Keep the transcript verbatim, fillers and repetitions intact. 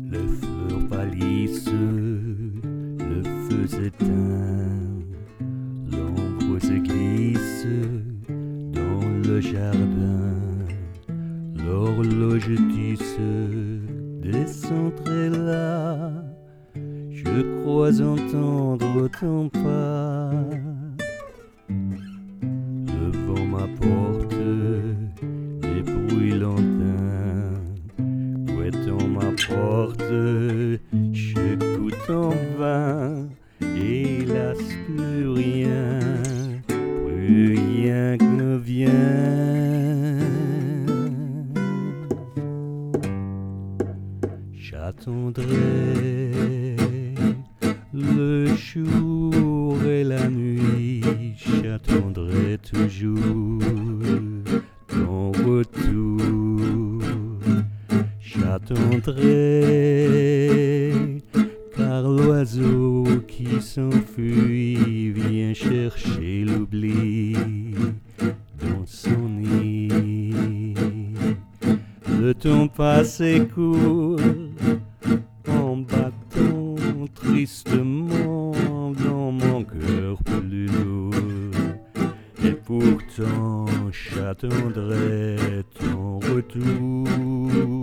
Les fleurs pâlissent, le feu s'éteint, l'ombre se glisse dans le jardin, l'horloge tisse des centrées là, je crois entendre ton pas. Le vent m'apporte des bruits lointains, guettant ma porte, j'écoute en vain. Hélas, plus rien, plus rien que ne vient. J'attendrai le jour et la nuit, j'attendrai toujours ton retour. J'attendrai, car l'oiseau qui s'enfuit vient chercher l'oubli dans son nid. Le temps passe et court en battant tristement dans mon cœur plus lourd. Et pourtant j'attendrai ton retour.